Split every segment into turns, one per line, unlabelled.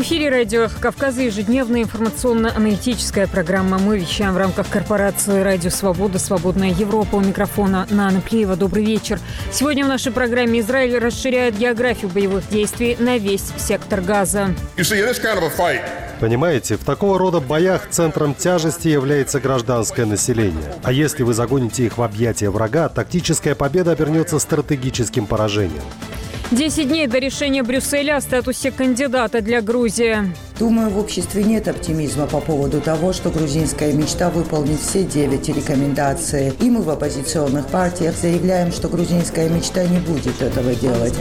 В эфире радио «Эхо Кавказа» ежедневная информационно-аналитическая программа. Мы вещаем в рамках корпорации «Радио Свобода», «Свободная Европа». У микрофона Нана Плиева. Добрый вечер. Сегодня в нашей программе Израиль расширяет географию боевых действий на весь сектор Газа.
Понимаете, в такого рода боях центром тяжести является гражданское население. А если вы загоните их в объятия врага, тактическая победа обернется стратегическим поражением.
10 дней до решения Брюсселя о статусе кандидата для Грузии.
Думаю, в обществе нет оптимизма по поводу того, что грузинская мечта выполнит все 9 рекомендаций. И мы в оппозиционных партиях заявляем, что грузинская мечта не будет этого делать.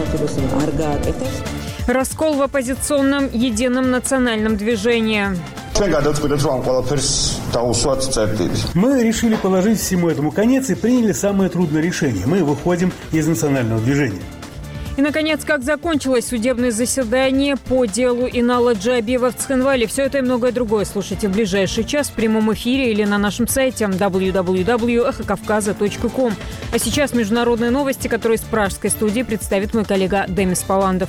Раскол в оппозиционном едином национальном движении.
Мы решили положить всему этому конец и приняли самое трудное решение. Мы выходим из национального движения.
И, наконец, как закончилось судебное заседание по делу Инала Джабиева в Цхинвале. Все это и многое другое слушайте в ближайший час в прямом эфире или на нашем сайте www.эхокавказа.ком. А сейчас международные новости, которые из пражской студии представит мой коллега Демис Паландов.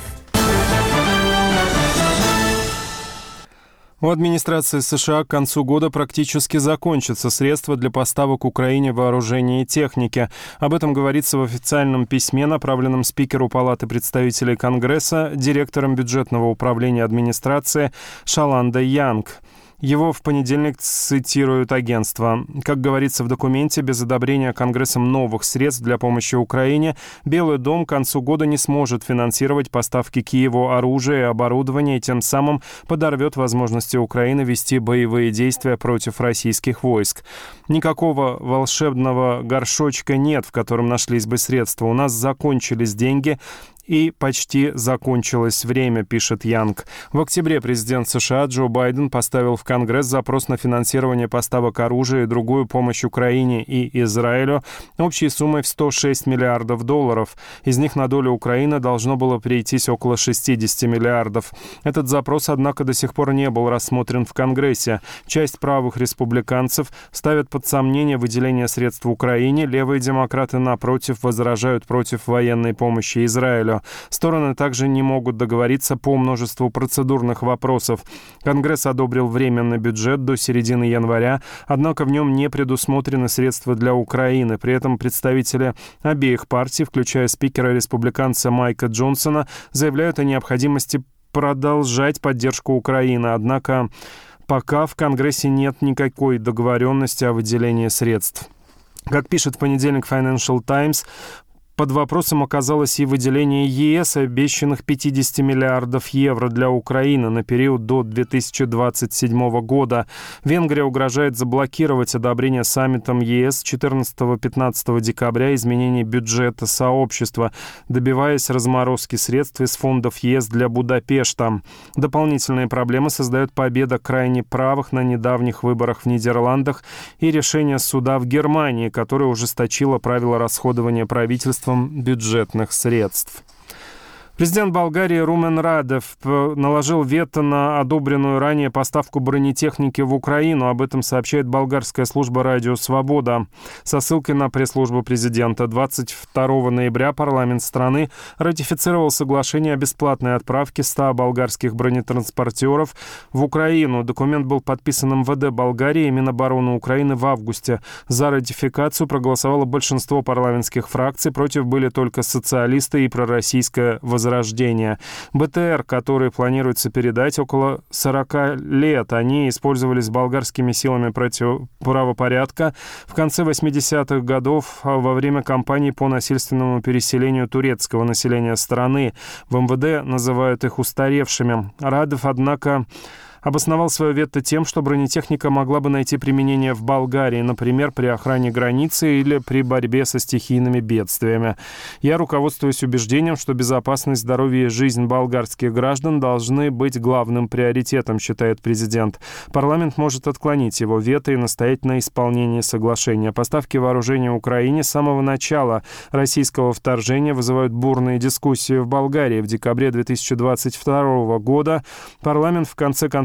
У администрации США к концу года практически закончатся средства для поставок Украине вооружения и техники. Об этом говорится в официальном письме, направленном спикеру Палаты представителей Конгресса, директором бюджетного управления администрации Шаландой Янг. Его в понедельник цитирует агентство. Как говорится в документе, без одобрения Конгрессом новых средств для помощи Украине Белый дом к концу года не сможет финансировать поставки Киеву оружия и оборудования и тем самым подорвет возможности Украины вести боевые действия против российских войск. Никакого волшебного горшочка нет, в котором нашлись бы средства. У нас закончились деньги и почти закончилось время, пишет Янг. В октябре президент США Джо Байден поставил в Конгресс запрос на финансирование поставок оружия и другую помощь Украине и Израилю общей суммой в $106 миллиардов. Из них на долю Украины должно было прийтись около 60 миллиардов. Этот запрос, однако, до сих пор не был рассмотрен в Конгрессе. Часть правых республиканцев ставят под сомнение выделение средств в Украине. Левые демократы, напротив, возражают против военной помощи Израилю. Стороны также не могут договориться по множеству процедурных вопросов. Конгресс одобрил временный бюджет до середины января, однако в нем не предусмотрены средства для Украины. При этом представители обеих партий, включая спикера-республиканца Майка Джонсона, заявляют о необходимости продолжать поддержку Украины. Однако пока в Конгрессе нет никакой договоренности о выделении средств. Как пишет в понедельник Financial Times, под вопросом оказалось и выделение ЕС обещанных 50 миллиардов евро для Украины на период до 2027 года. Венгрия угрожает заблокировать одобрение саммитом ЕС 14-15 декабря изменений бюджета сообщества, добиваясь разморозки средств из фондов ЕС для Будапешта. Дополнительные проблемы создает победа крайне правых на недавних выборах в Нидерландах и решение суда в Германии, которое ужесточило правила расходования правительства бюджетных средств. Президент Болгарии Румен Радев наложил вето на одобренную ранее поставку бронетехники в Украину. Об этом сообщает болгарская служба «Радио Свобода». Со ссылкой на пресс-службу президента 22 ноября парламент страны ратифицировал соглашение о бесплатной отправке 100 болгарских бронетранспортеров в Украину. Документ был подписан МВД Болгарии и Минобороны Украины в августе. За ратификацию проголосовало большинство парламентских фракций, против были только социалисты и пророссийское возрождение. БТР, которые планируется передать, около 40 лет. Они использовались болгарскими силами правопорядка в конце 80-х годов во время кампании по насильственному переселению турецкого населения страны. В МВД называют их устаревшими. Радев, однако, обосновал свое вето тем, что бронетехника могла бы найти применение в Болгарии, например, при охране границы или при борьбе со стихийными бедствиями. Я руководствуюсь убеждением, что безопасность, здоровье и жизнь болгарских граждан должны быть главным приоритетом, считает президент. Парламент может отклонить его вето и настоять на исполнении соглашения. Поставки вооружения Украине с самого начала российского вторжения вызывают бурные дискуссии в Болгарии. В декабре 2022 года парламент в конце концов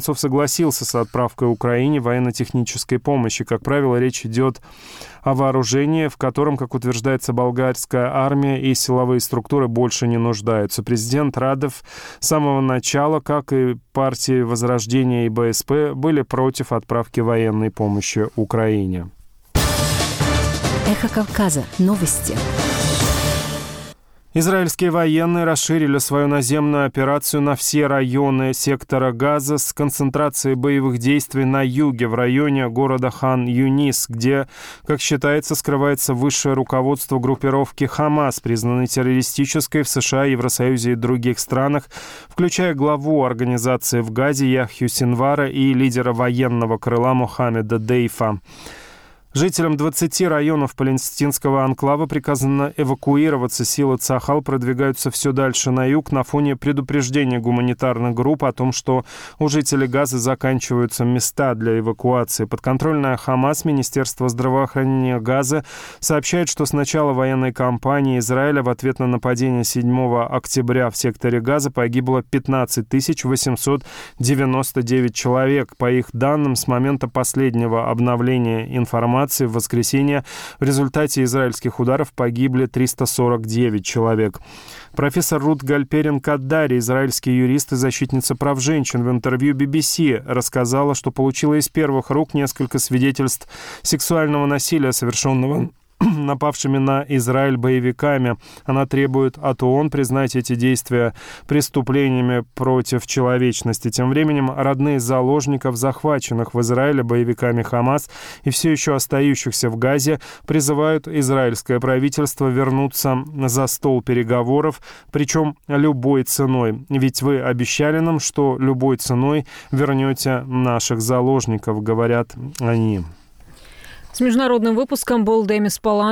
концов согласился с отправкой Украине военно-технической помощи. Как правило, речь идет о вооружении, в котором, как утверждается, болгарская армия и силовые структуры больше не нуждаются. Президент Радев с самого начала, как и партии Возрождения и БСП, были против отправки военной помощи Украине.
Эхо Кавказа. Новости.
Израильские военные расширили свою наземную операцию на все районы сектора Газа с концентрацией боевых действий на юге, в районе города Хан-Юнис, где, как считается, скрывается высшее руководство группировки «Хамас», признанной террористической в США, Евросоюзе и других странах, включая главу организации в Газе Яхью Синвара и лидера военного крыла Мохаммеда Дейфа. Жителям 20 районов палестинского анклава приказано эвакуироваться. Силы Цахал продвигаются все дальше на юг на фоне предупреждения гуманитарных групп о том, что у жителей Газы заканчиваются места для эвакуации. Подконтрольное Хамас Министерство здравоохранения Газы сообщает, что с начала военной кампании Израиля в ответ на нападение 7 октября в секторе Газа погибло 15 899 человек. По их данным, с момента последнего обновления информации в воскресенье в результате израильских ударов погибли 349 человек. Профессор Рут Гальперин-Каддари, израильский юрист и защитница прав женщин, в интервью BBC рассказала, что получила из первых рук несколько свидетельств сексуального насилия, совершенного напавшими на Израиль боевиками. Она требует от ООН признать эти действия преступлениями против человечности. Тем временем родные заложников, захваченных в Израиле боевиками Хамас и все еще остающихся в Газе, призывают израильское правительство вернуться за стол переговоров, причем любой ценой. Ведь вы обещали нам, что любой ценой вернете наших заложников, говорят они.
С международным выпуском был Демис Палан.